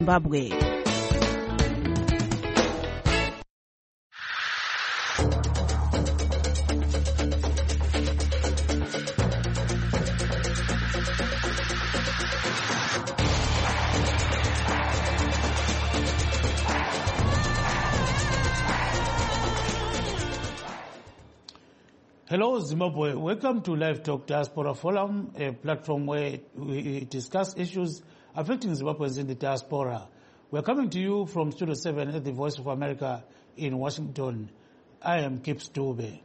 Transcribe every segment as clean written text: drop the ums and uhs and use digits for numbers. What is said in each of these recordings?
Zimbabwe. Hello Zimbabwe, welcome to Live Talk Diaspora Forum, a platform where we discuss issues affecting Zimbabweans in the diaspora. We're coming to you from Studio 7 at the Voice of America in Washington. I am Kip Stube.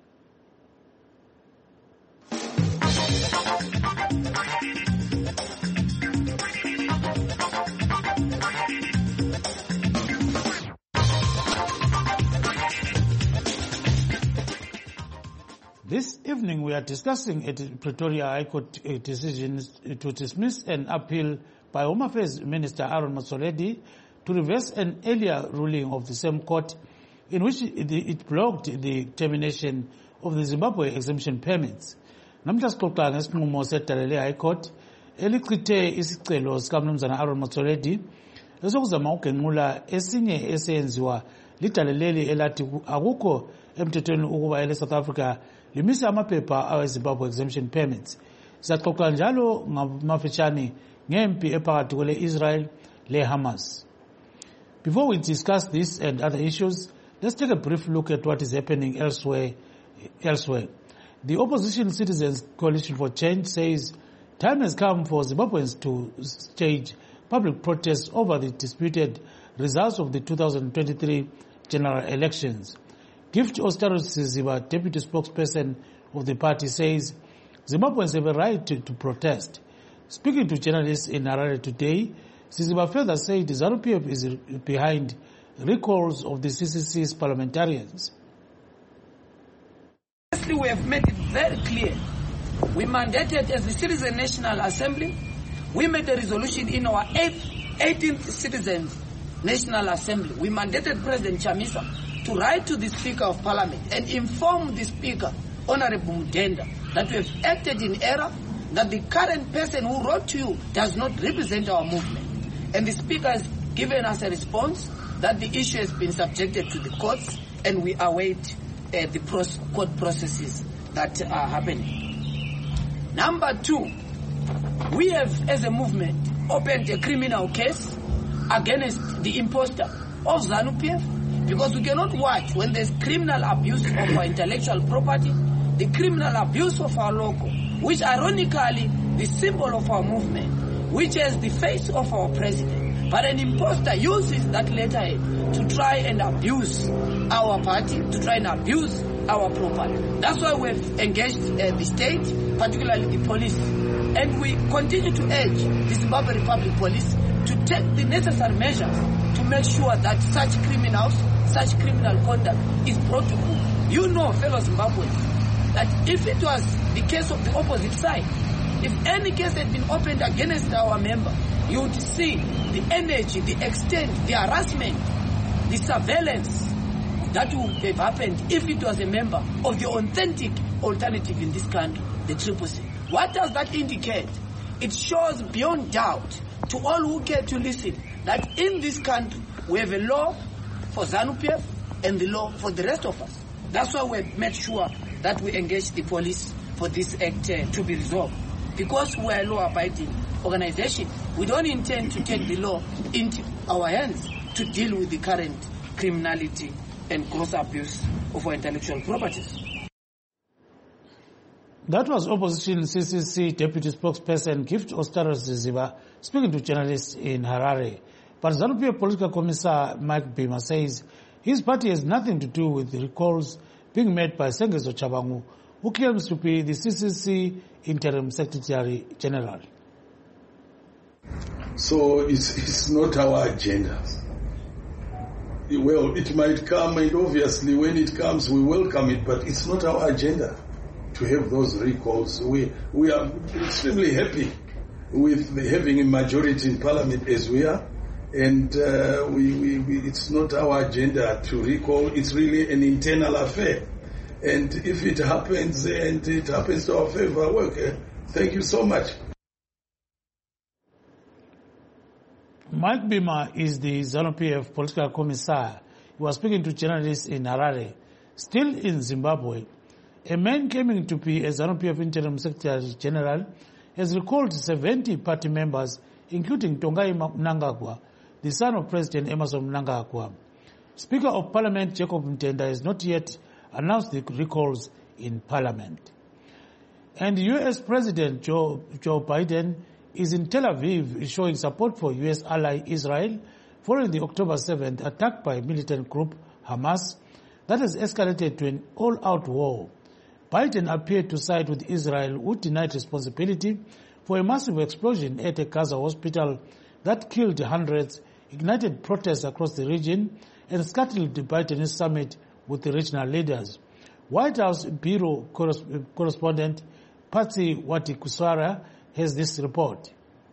This evening we are discussing a Pretoria High Court decision to dismiss an appeal by Home Affairs Minister Aaron Motsoaledi to reverse an earlier ruling of the same court in which it blocked the termination of the Zimbabwe exemption permits. Namhla sixoxa ngesinqumo seDalele High Court elichithe isicelo sikaMnumzana Aaron Motsoaledi esokuzama ukugenqula esinye esenziwa lidaleleli elathi akukho emthethweni ukuba ele South Africa limisa amaphepha aweZimbabwe exemption permits. Sizaxoxa njalo ngamafitshane ngempi ephakathi kwele Israel le Hamas. Before we discuss this and other issues, let's take a brief look at what is happening elsewhere. The Opposition Citizens Coalition for Change says time has come for Zimbabweans to stage public protests over the disputed results of the 2023 general elections. Gift Ostaros, deputy spokesperson of the party, says Zimbabweans have a right to protest. Speaking to journalists in Harare today, Siziba further said ZANU-PF is behind recalls of the CCC's parliamentarians. Firstly, we have made it very clear. We mandated as the Citizen National Assembly, we made a resolution in our 18th Citizens National Assembly. We mandated President Chamisa to write to the Speaker of Parliament and inform the Speaker, Honorable Mudenda, that we have acted in error, that the current person who wrote to you does not represent our movement. And the Speaker has given us a response that the issue has been subjected to the courts and we await the court processes that are happening. Number two, we have as a movement opened a criminal case against the imposter of ZANU-PF because we cannot watch when there's criminal abuse of our intellectual property, the criminal abuse of our logo, which ironically the symbol of our movement, which is the face of our president. But an imposter uses that letterhead to try and abuse our party, to try and abuse our property. That's why we've engaged the state, particularly the police. And we continue to urge the Zimbabwe Republic Police to take the necessary measures to make sure that such criminals, such criminal conduct is brought to book. You know, fellow Zimbabweans, that if it was the case of the opposite side, if any case had been opened against our member, you would see the energy, the extent, the harassment, the surveillance that would have happened if it was a member of the authentic alternative in this country, the CCC. What does that indicate? It shows beyond doubt to all who care to listen that in this country we have a law for ZANU-PF and the law for the rest of us. That's why we made sure that we engage the police for this act to be resolved. Because we are a law-abiding organization, we don't intend to take the law into our hands to deal with the current criminality and gross abuse of our intellectual properties. That was Opposition CCC Deputy Spokesperson Gift Ostaros Ziziba speaking to journalists in Harare. But ZANU-PF Political Commissar Mike Bima says his party has nothing to do with the recalls being made by Sengezo Chabangu, who claims to be the CCC Interim Secretary General. So it's not our agenda. Well, it might come, and obviously when it comes we welcome it, but it's not our agenda to have those recalls. We are extremely happy with having a majority in Parliament as we are, and it's not our agenda to recall. It's really an internal affair, and if it happens and it happens to our favor, well, thank you so much. Mike Bima is the ZANU-PF political commissar. He was speaking to journalists in Harare. Still in Zimbabwe, a man claiming to be a ZANU-PF interim secretary general has recalled 70 party members, including Tongai Mnangagwa, the son of President Emmerson Mnangagwa. Speaker of Parliament Jacob Mtenda has not yet announced the recalls in Parliament. And U.S. President Joe Biden is in Tel Aviv showing support for U.S. ally Israel following the October 7th attack by militant group Hamas that has escalated to an all-out war. Biden appeared to side with Israel, who denied responsibility for a massive explosion at a Gaza hospital that killed hundreds, ignited protests across the region, and scuttled the Biden summit with the regional leaders. White House Bureau correspondent Patsy Watikuswara has this report.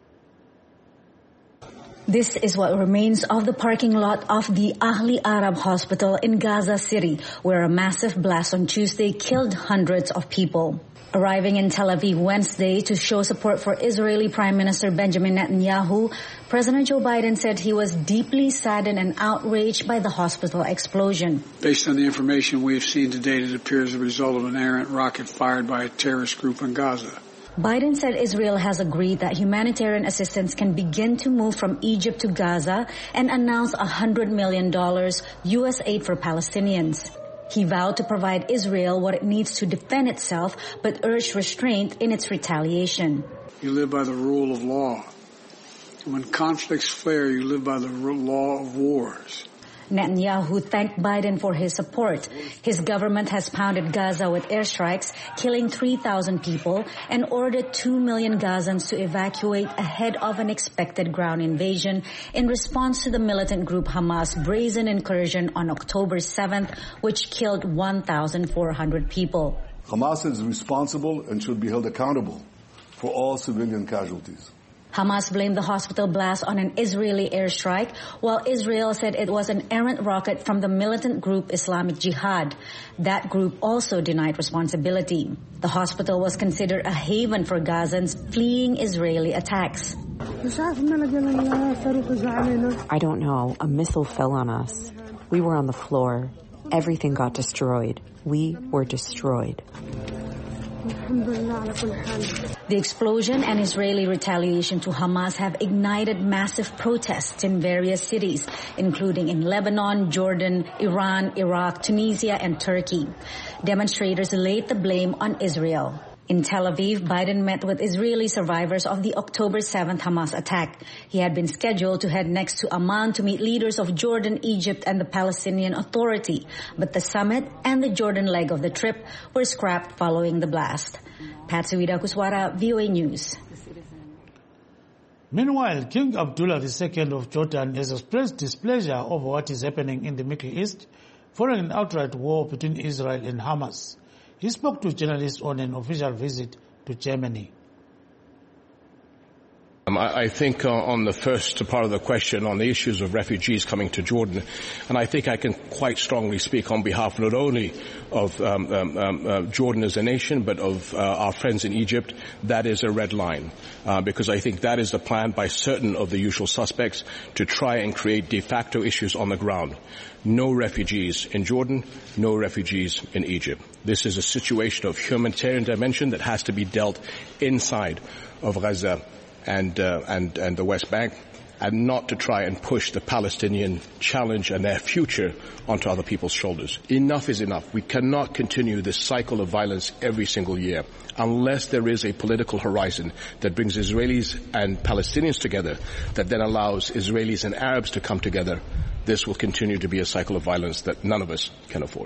This is what remains of the parking lot of the Ahli Arab Hospital in Gaza City, where a massive blast on Tuesday killed hundreds of people. Arriving in Tel Aviv Wednesday to show support for Israeli Prime Minister Benjamin Netanyahu, President Joe Biden said he was deeply saddened and outraged by the hospital explosion. Based on the information we have seen to date, it appears the result of an errant rocket fired by a terrorist group in Gaza. Biden said Israel has agreed that humanitarian assistance can begin to move from Egypt to Gaza and announced $100 million U.S. aid for Palestinians. He vowed to provide Israel what it needs to defend itself, but urged restraint in its retaliation. You live by the rule of law. When conflicts flare, you live by the law of wars. Netanyahu thanked Biden for his support. His government has pounded Gaza with airstrikes, killing 3,000 people, and ordered 2 million Gazans to evacuate ahead of an expected ground invasion in response to the militant group Hamas' brazen incursion on October 7th, which killed 1,400 people. Hamas is responsible and should be held accountable for all civilian casualties. Hamas blamed the hospital blast on an Israeli airstrike, while Israel said it was an errant rocket from the militant group Islamic Jihad. That group also denied responsibility. The hospital was considered a haven for Gazans fleeing Israeli attacks. I don't know. A missile fell on us. We were on the floor. Everything got destroyed. We were destroyed. The explosion and Israeli retaliation to Hamas have ignited massive protests in various cities, including in Lebanon, Jordan, Iran, Iraq, Tunisia, and Turkey. Demonstrators laid the blame on Israel. In Tel Aviv, Biden met with Israeli survivors of the October 7th Hamas attack. He had been scheduled to head next to Amman to meet leaders of Jordan, Egypt, and the Palestinian Authority. But the summit and the Jordan leg of the trip were scrapped following the blast. Patsy Watikuswara, VOA News. Meanwhile, King Abdullah II of Jordan has expressed displeasure over what is happening in the Middle East following an outright war between Israel and Hamas. He spoke to journalists on an official visit to Germany. I think on the first part of the question on the issues of refugees coming to Jordan, and I think I can quite strongly speak on behalf not only of Jordan as a nation, but of our friends in Egypt, that is a red line. Because I think that is the plan by certain of the usual suspects to try and create de facto issues on the ground. No refugees in Jordan, no refugees in Egypt. This is a situation of humanitarian dimension that has to be dealt inside of Gaza and the West Bank, and not to try and push the Palestinian challenge and their future onto other people's shoulders. Enough is enough. We cannot continue this cycle of violence every single year unless there is a political horizon that brings Israelis and Palestinians together, that then allows Israelis and Arabs to come together. This will continue to be a cycle of violence that none of us can afford.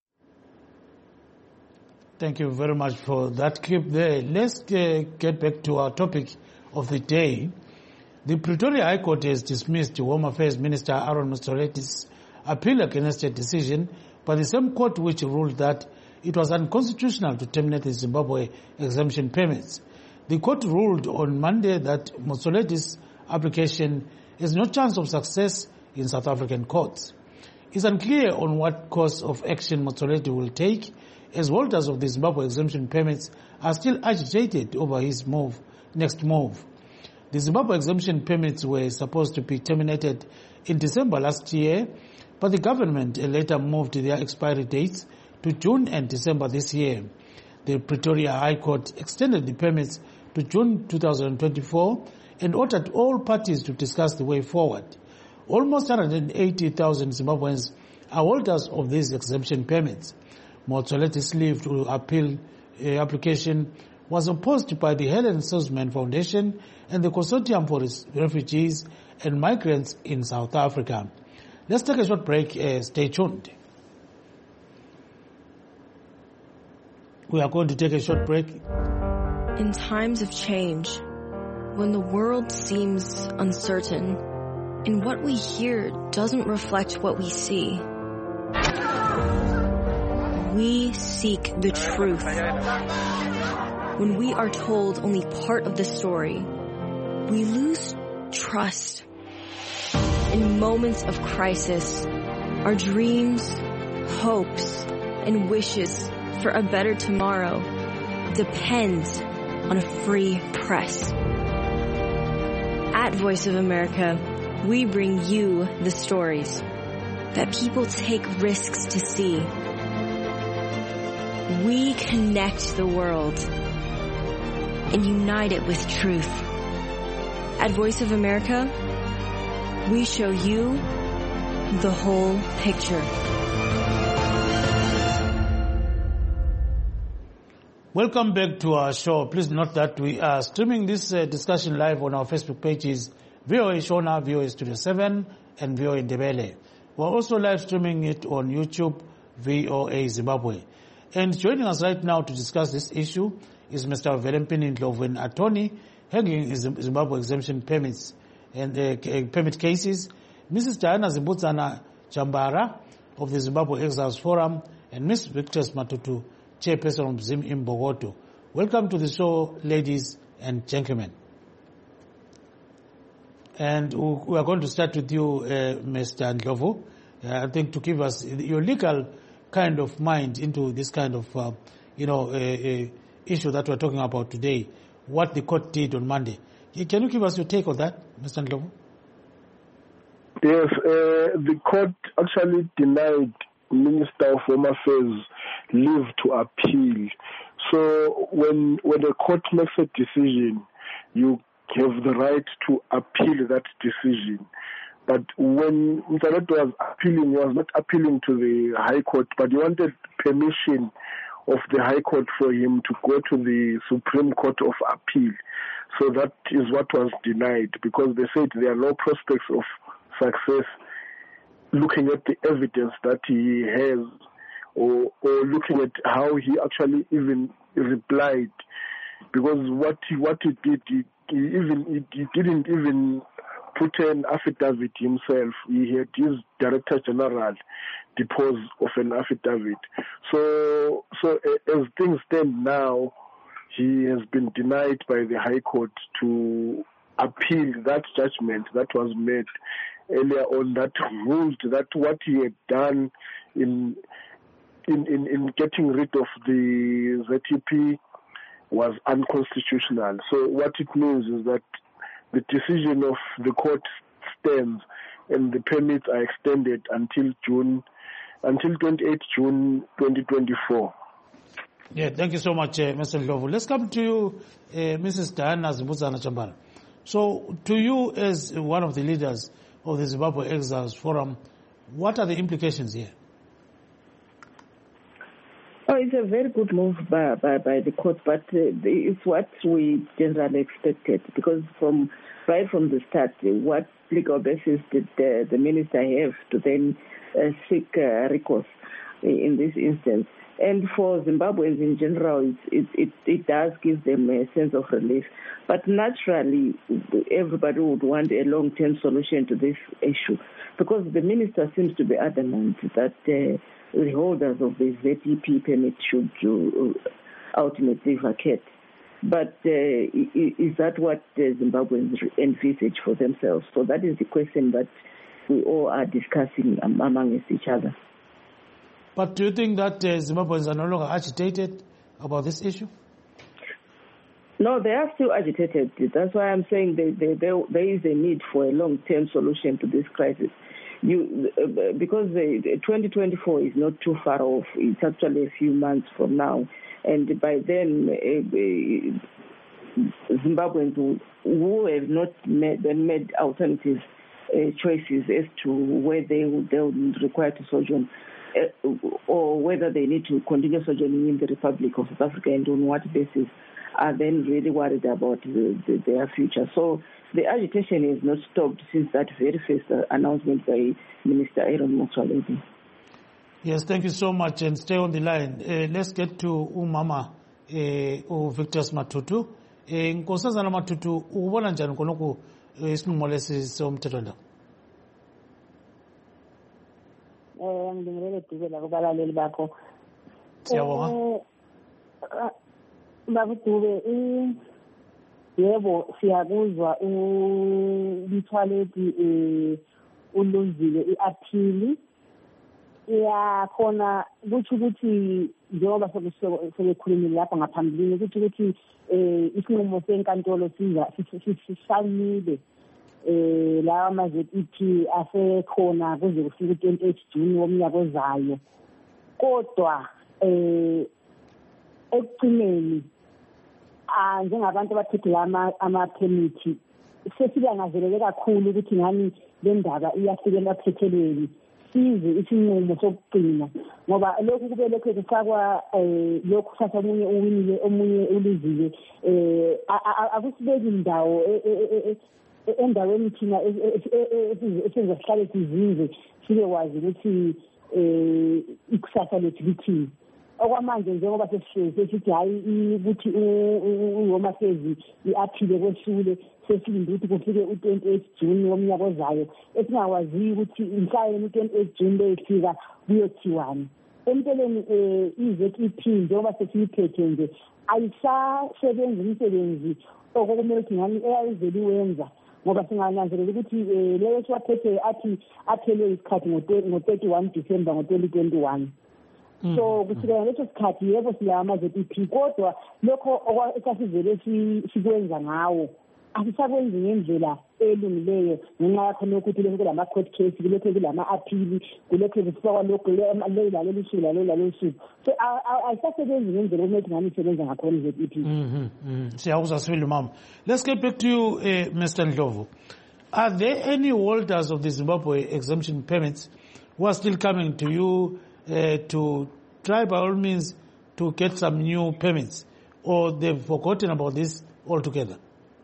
Thank you very much for that clip there. Let's get back to our topic of the day. The Pretoria High Court has dismissed Home Affairs Minister Aaron Motsoaledi's appeal against a decision by the same court which ruled that it was unconstitutional to terminate the Zimbabwe exemption payments. The court ruled on Monday that Motsoaledi's application has no chance of success in South African courts. It's unclear on what course of action Motsoaledi will take, as holders of the Zimbabwe exemption payments are still agitated over his next move. The Zimbabwe exemption permits were supposed to be terminated in December last year, but the government later moved their expiry dates to June and December this year. The Pretoria High Court extended the permits to June 2024 and ordered all parties to discuss the way forward. Almost 180,000 Zimbabweans are holders of these exemption permits. Motsoaledi's leave to appeal application was opposed by the Helen Suzman Foundation and the Consortium for Refugees and Migrants in South Africa. Let's take a short break. Stay tuned. We are going to take a short break. In times of change, when the world seems uncertain and what we hear doesn't reflect what we see, we seek the truth. When we are told only part of the story, we lose trust. In moments of crisis, our dreams, hopes, and wishes for a better tomorrow depends on a free press. At Voice of America, we bring you the stories that people take risks to see. We connect the world and unite it with truth. At Voice of America, we show you the whole picture. Welcome back to our show. Please note that we are streaming this discussion live on our Facebook pages, VOA Shona, VOA Studio 7, and VOA Ndebele. We're also live streaming it on YouTube, VOA Zimbabwe. And joining us right now to discuss this issue is Mr. Velempini Ndlovu, an attorney handling Zimbabwe exemption permits and permit cases, Mrs. Diana Zimbudzana Chambara of the Zimbabwe Exiles Forum, and Ms. Victor's Matutu, chairperson of Zim in Bogoto. Welcome to the show, ladies and gentlemen. And we are going to start with you, Mr. Ndlovu, I think to give us your legal kind of mind into this kind of, issue that we're talking about today, what the court did on Monday. Can you give us your take on that, Mr. Ndlovu? Yes, the court actually denied Minister of Home Affairs leave to appeal. So when the court makes a decision, you have the right to appeal that decision. But when Mr. Ruto was appealing, he was not appealing to the High Court, but he wanted permission of the High Court for him to go to the Supreme Court of Appeal. So that is what was denied, because they said there are no prospects of success looking at the evidence that he has, or looking at how he actually even replied, because what he did, he didn't even put an affidavit himself. He had his Director General depose of an affidavit. So as things stand now, he has been denied by the High Court to appeal that judgment that was made earlier on, that ruled that what he had done in getting rid of the ZEP was unconstitutional. So what it means is that the decision of the court stands and the permits are extended until 28 June 2024. Yeah, thank you so much, Mr. Ndlovu. Let's come to you, Mrs. Diana Zimbudzana Chambara. So, to you as one of the leaders of the Zimbabwe Exiles Forum, what are the implications here? Oh, it's a very good move by the court, but it's what we generally expected, because right from the start, what legal basis did the minister have to then seek recourse in this instance? And for Zimbabweans in general, it does give them a sense of relief. But naturally, everybody would want a long-term solution to this issue, because the minister seems to be adamant that the holders of the ZEP permit should ultimately vacate. But is that what the Zimbabweans envisage for themselves? So that is the question that we all are discussing amongst each other. But do you think that Zimbabweans are no longer agitated about this issue? No, they are still agitated. That's why I'm saying there is a need for a long-term solution to this crisis. Because 2024 is not too far off. It's actually a few months from now. And by then, Zimbabweans who have not made alternative choices as to where they will require to sojourn, or whether they need to continue sojourning in the Republic of South Africa and on what basis, are then really worried about their future. So the agitation has not stopped since that very first announcement by Minister Aaron Motsoaledi. Yes, thank you so much, and stay on the line. Let's get to Umama Victus Matutu. Nkosazana Matutu, ubona njani konoku isinqumo lesi somthetho lo? Ngingele duze la kubalaleli bakho. Siyabonga. Babudube yebo siyakuzwa umthwaleti ulunzile iappeal iyakhona kuthi ukuthi njengoba sokukhulumile lapha ngaphambilini kuthi ukuthi isinqumo senkantolo sifanele lawa ma-ZEP asekhona kuze kufike 28 June womnyaka ozayo, kodwa ekugcineni njengabantu abathethe ama-permit sesilangazelele kakhulu ukuthi ngani le ndaba iyafikela phethelweni size isinqumo sokugcina, ngoba lokhu kube lokhu kufakwa lokhu sasa omunye uwinile omunye ulizile akusibeki indawo endaweni thina esenza sihlale sizinze sibe wazi ukuthi ikusasa lethu lithini. Okwamanje njengoba sesithi hayi ukuthi uHoma Affairs iaphile kwesule sesilinde ukuthi kufike u-28 June womnyaka ozayo esingawaziyo ukuthi mhlawumbe u-28 June leyifika kuyothiwani. Empeleni i-ZEP njengoba sesiyiphethe nje ayisasebenzi umsebenzi okumele ukuthi ngani eyayizeliwenza, ngoba singananzelela ukuthi leyo siwaphethe athi aphele isikhathi ngo-31 December ngo-2021. So kusukela leso sikhathi yebo silawa ama-ZEP, kodwa lokho esasivele sikwenza ngawo asisakwenzi ngendlela elungileyo ngenxa yakho lokuthi lokhu kulama-court case, kulokhu kulama-appeal, kulokhu kufakwa lokhu laleli suku. So ayisasebenzi ngendlela okumele ukuthi ngani isebenza ngakhona i-ZEP. Siyakuzwa sibili mama. Let's get back to you, Mr. Ndlovu. Are there any holders of the Zimbabwe exemption permits who are still coming to you to try by all means to get some new permits, or they've forgotten about this altogether?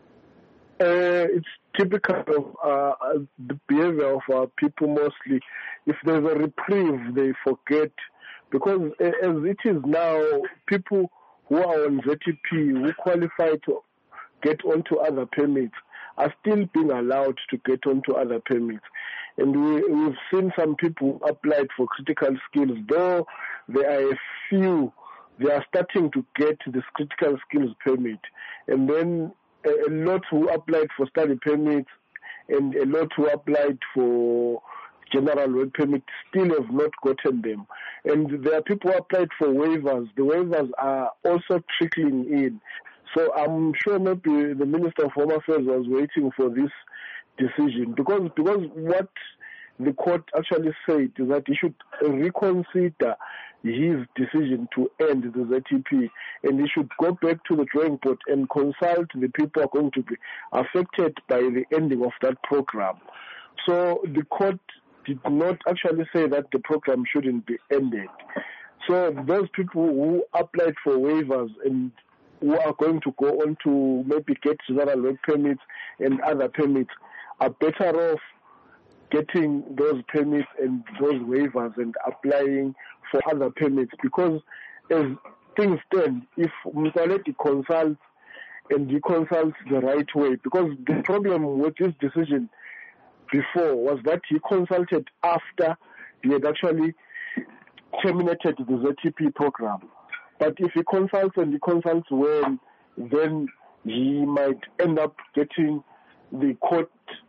It's typical of the behavior of our people mostly. If there's a reprieve, they forget, because as it is now, people who are on ZEP, who qualify to get onto other permits, are still being allowed to get onto other permits. And we've seen some people applied for critical skills, though there are a few, they are starting to get this critical skills permit. And then a lot who applied for study permits and a lot who applied for general work permit still have not gotten them. And there are people who applied for waivers. The waivers are also trickling in. So I'm sure maybe the Minister of Home Affairs was waiting for this decision, because what the court actually said is that he should reconsider his decision to end the ZEP, and he should go back to the drawing board and consult the people who are going to be affected by the ending of that program. So the court did not actually say that the program shouldn't be ended. So those people who applied for waivers and who are going to go on to maybe get general work permits and other permits are better off getting those permits and those waivers and applying for other permits, because as things stand, if Motsoaledi consults and he consults the right way, because the problem with this decision before was that he consulted after he had actually terminated the ZEP program. But if he consults and he consults well, then he might end up getting the court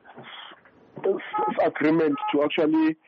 agreement to actually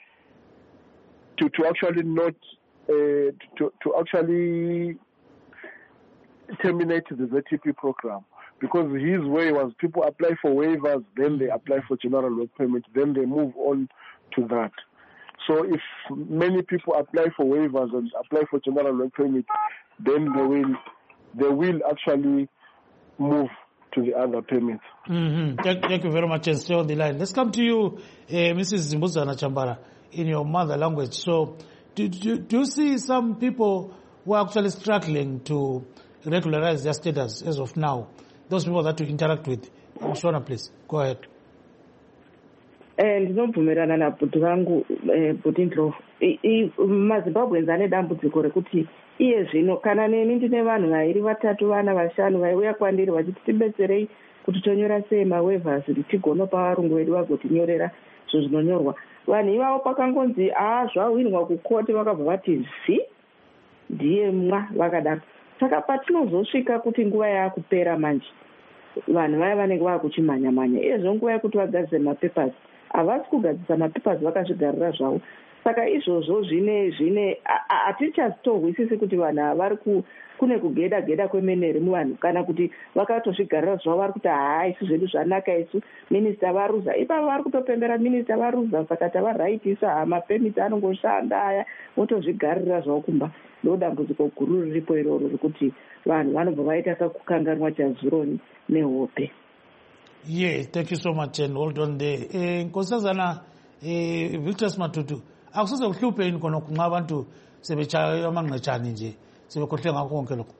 not terminate the ZTP program, because his way was people apply for waivers, then they apply for general work permit, then they move on to that. So if many people apply for waivers and apply for general work permit, then they will actually move to the other permits. Mm-hmm. Thank you very much, and stay on the line. Let's come to you, Mrs. Zimbuzana Chambara, in your mother language. So do you see some people who are actually struggling to regularize their status as of now? Those people that you interact with. Shona, please, go ahead. Ndinobvumirana nabhuti vangu bhuti Ndlovu. MaZimbabweans ane dambudziko rekuti iye zvino kana neni ndine vanhu vairi vatatu vana vashanu vaiuya kwandiri vachiti tibetserei kuti tonyora sei mawaivers tigonopa varungu vedu vagotinyorera zvo zvinonyorwa. Vanhu ivavo pakangonzi zvawinwa kukoti vakabva vati ndiye mwa vakadaro. Saka patinozosvika kuti nguva yaakupera manje vanhu vaya vanenge vaakuchimhanya-manya izvo nguva yekuti vagadzise mapepasi havasi kugadzisa mapepasi vakazvigarira zvavo. Saka izvozvo zvine hatichatorwisisi kuti vanhu vari kune kugeda-geda kwemene muvanhu kana kuti vakatozvigarira zvavo vari kuti isu zvedu zvanaka isu minista varuza. Ipavo vari kutopembera minista varuza, saka tavaraitisa mapemiti anongoshanda aya votozvigarira zvavo kumba. Ndodambudziko guru riripo iroro rekuti vanhu vanobva vaita kakukanganwa chazuroni nehope. Yeah, thank you so much and hold on there. Nkosazana Victus Matutu, akusoze kuhluphe khona kunxa abantu sebetshaya amanqetshane nje sebekhohle ngakho konke lokho.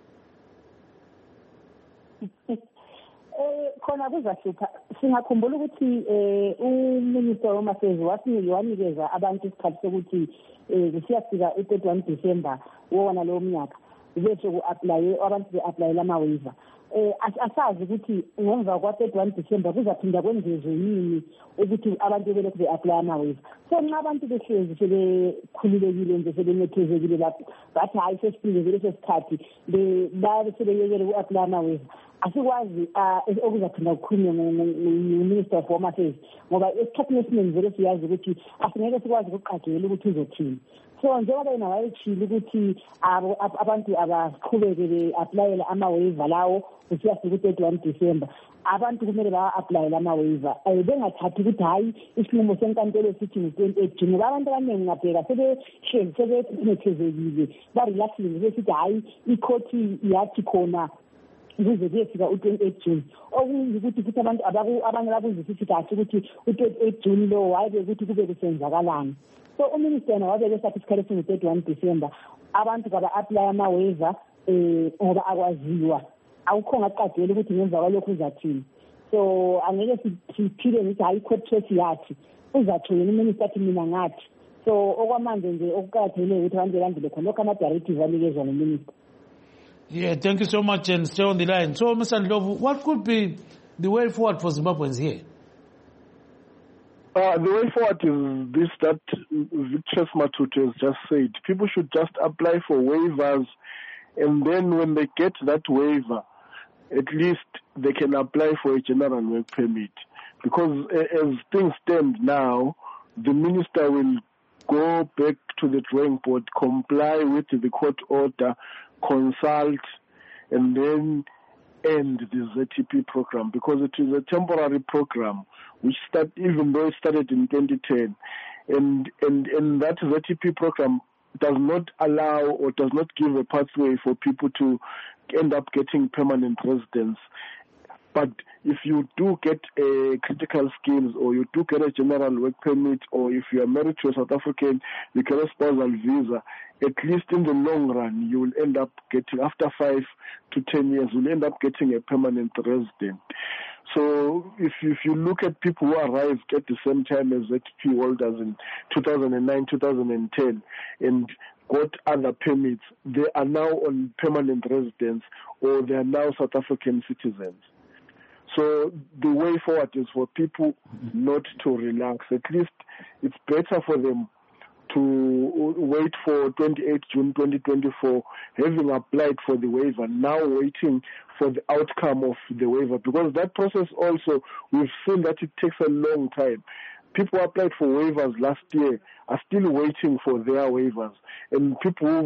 Khona kuzahlupha. Singakhumbula ukuthi uMinister woMasezi wanikeza abantu isikhathi sokuthi kusiyafika u-31 December wona lowo mnyaka bese ku-aplaye abantu be-aplayela ama-waiver. Asazi ukuthi ngemva kwa-31 December kuzaphinda kwenzezwe yini ukuthi abantu belokhu be-aplaya ama-waiver. So nxa abantu behlezi sebekhululekile nje sebenethezekile lapho bathi hayi sesiphindezele sesikhathi babe sebeyekele uku-aplaya ama-waiver, asikwazi okuzaphinda kukhulunywe nguMinister of Home Affairs ngoba esikhathini esiningi vele siyazi ukuthi asingeke sikwazi ukuqagela ukuthi uzothini. So njengoba yena wayetshile ukuthi abantu abaqhubeke be-aplayela ama-waiver lawo kusiyafika ku-31 December, abantu kumele ba-aplayele ama-waiver bengathathi ukuthi hayi isinqumo senkantolo esithi ngu-28 June ngoba abantu abaningi ngabheka sebehlezi sebenethezekile barelaxile besithi hayi ikhoti yathi khona kuze kuyefika u-28 June. Okuyikuthi futhi abantu abanye bakuzwisisi kahle ukuthi u-28 June lo wayibe ukuthi kube kusenzakalani. So uMinister yena wabeke sathi isikhathi singu-31 December abantu kaba-aplaya ama-waiver ngoba akwaziwa awukho ngaqagela ukuthi ngemva kwalokhu uzathini. So angeke siphile ngithi hayi i-court case yathi uzatsho yena uMinister athi mina ngathi. So okwamanje nje okuqakathekile ukuthi abantu belandele khona lokho ama-directive anikezwa nguMinister. Yeah, thank you so much and stay on the line. So, Mr. Ndlovu, what could be the way forward for Zimbabweans here? The way forward is this that Victus Matutu has just said. People should just apply for waivers, and then when they get that waiver, at least they can apply for a general work permit. Because as things stand now, the minister will go back to the drawing board, comply with the court order, consult, and then end the ZTP program, because it is a temporary program which even though it started in 2010, and that ZTP program does not allow or does not give a pathway for people to end up getting permanent residence. But if you do get a critical skills, or you do get a general work permit, or if you are married to a South African, you get a spousal visa, at least in the long run, you will end up getting, after 5 to 10 years, you'll end up getting a permanent resident. So if you look at people who arrived at the same time as ZTP holders in 2009, 2010, and got other permits, they are now on permanent residence, or they are now South African citizens. So the way forward is for people not to relax. At least it's better for them to wait for 28 June 2024, having applied for the waiver, now waiting for the outcome of the waiver. Because that process also, we've seen that it takes a long time. People who applied for waivers last year are still waiting for their waivers. And people who've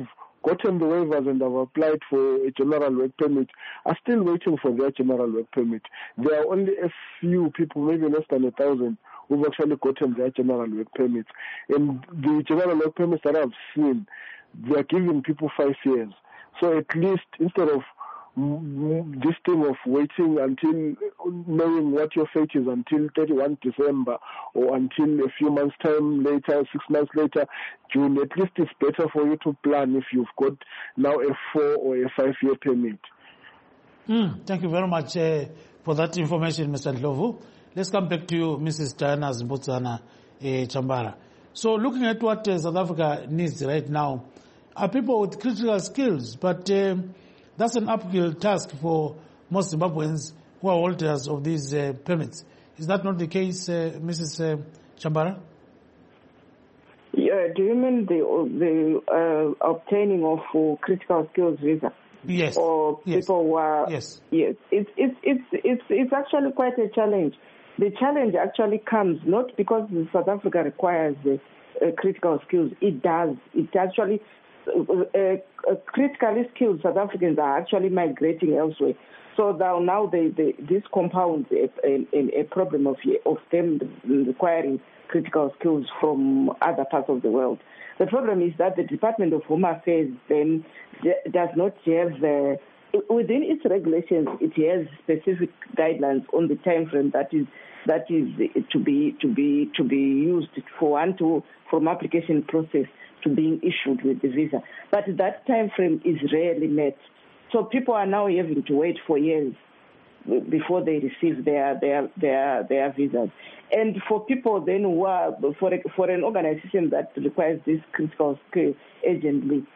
gotten the waivers and have applied for a general work permit are still waiting for their general work permit. There are only a few people, maybe less than 1,000, who've actually gotten their general work permits. And the general work permits that I've seen, they are giving people 5 years. So at least instead of this thing of waiting until knowing what your fate is until 31 December or until a few months' time later, 6 months later, June, at least it's better for you to plan if you've got now a 4 or a 5-year permit. Thank you very much for that information, Mr. Ndlovu. Let's come back to you, Mrs. Diana Zimbudzana Chambara. So looking at what South Africa needs right now are people with critical skills, but that's an uphill task for most Zimbabweans who are holders of these permits. Is that not the case, Mrs. Chambara? Yeah, do you mean the obtaining of critical skills visa? Yes. Or people who are... Yes. Yes. It's actually quite a challenge. The challenge actually comes not because South Africa requires critical skills. It does. It actually... critically skilled South Africans are actually migrating elsewhere. So now this compounds a problem of them requiring critical skills from other parts of the world. The problem is that the Department of Home Affairs then does not have within its regulations. It has specific guidelines on the time frame that is to be used from application process to being issued with the visa. But that time frame is rarely met. So people are now having to wait for years before they receive their visas. And for people then who are, for an organization that requires this critical skill urgently,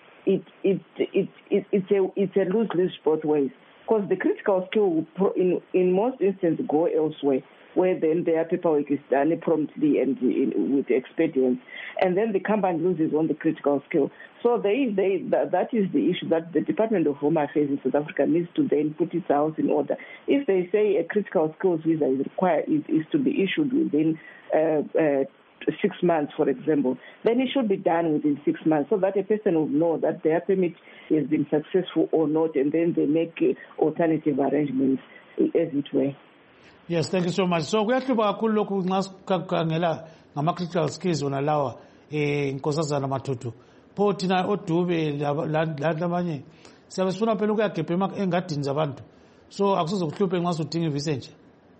it's a lose-lose both ways. Because the critical skill will in most instances go elsewhere, where then their paperwork is done promptly and with expedience, and then the company loses on the critical skill. So that is the issue that the Department of Home Affairs in South Africa needs to then put its house in order. If they say a critical skills visa is required, is to be issued within 6 months, for example, then it should be done within 6 months so that a person will know that their permit has been successful or not, and then they make alternative arrangements as it were. Yes, thank you so much. So kuyahlupa kakhulu lokhu nxa sikhangela ngama-critical skills wona lawa Nkosazana Matutu. Pho thina oDube labanye siyabe sifuna phela ukuyagebha engadini zabantu. So akusoze kuhluphe nxa sudinga ivisa nje.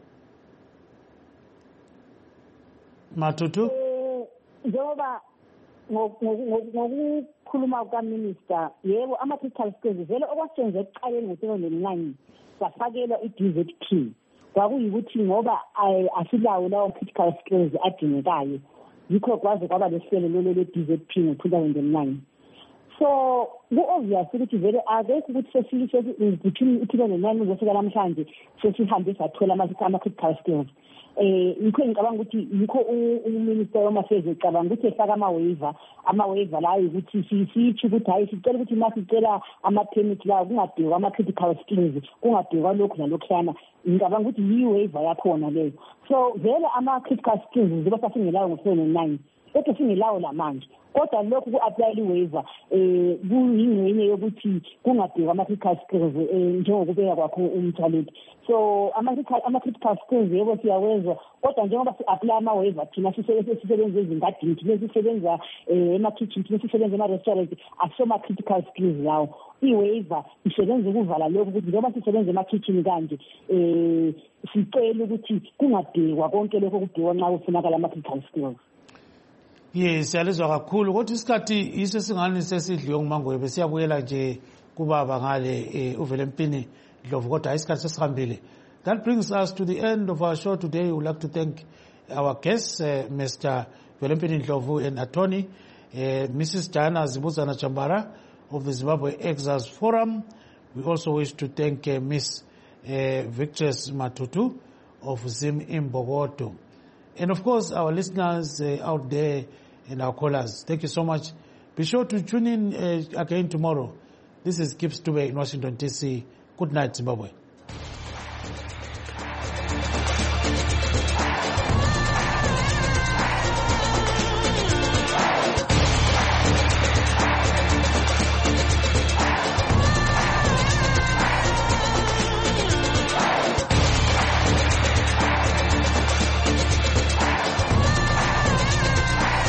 Matutu? Njengoba ngokukhuluma kukaminister, yebo ama-critical skills vele okwasenze ekuqaleni ngo-2009 safakelwa i-DZP. Kwakuyikuthi ngoba asilawo lawo critical skills adingekayo, yikho kwaze kwaba lehlelo le-DZP ngo-2009. So ku-obvious ukuthi vele akekho ukuthi between 2009 uzofika namhlanje sesihambe sathola ama-critical skills. Yikho ngicabanga ukuthi yikho uminister wama-affairs ecabanga ukuthi efaka ama-waiver layo ukuthi sitsho ukuthi hayi sicela ukuthi masicela ama-permit lawo kungadingwa ama-critical skills, kungadingwa lokhu nalokhuyana. Ngicabanga ukuthi yi-waiver yakhona leyo. So vele ama-critical skills ziba sasingelawo ngo-2009 kodwa singelawo la manje. Kodwa lokhu ku-apply i-waiver kuyingxenye yokuthi kungadingwa ama-critical skills njengokubeka kwakho umthaleti. So ama-critical skills yebo siyawezwa, kodwa njengoba si-apply ama-waiver thina sisebenza ezingadini, thina sisebenza ema-kitchen, thina sisebenza ema-restaurant, asoma-critical skills lawo. I-waiver isebenza ukuvala lokhu ukuthi njengoba sisebenza ema-kitchen kanje sicela ukuthi kungadingwa konke lokho okudingwa nxa kufunakala ama-critical skills. Yes, siyalizwa kakhulu kodwa isikhathi yiso singani sesidliwe nguMangwebe. Siyabuyela nje kubaba ngale uVelempini Ndlovu kodwa isikhathi sesihambile. That brings us to the end of our show today. We would like to thank our guests, Mr. Velempini Ndlovu, and attorney Mrs. Diana Zimbudzana Chambara of the Zimbabwe Exiles Forum. We also wish to thank Ms. Victress Matutu of Zim Imbokodo. And of course, our listeners out there and our callers, thank you so much. Be sure to tune in again tomorrow. This is Gibbs Dube in Washington, D.C. Good night, Zimbabwe.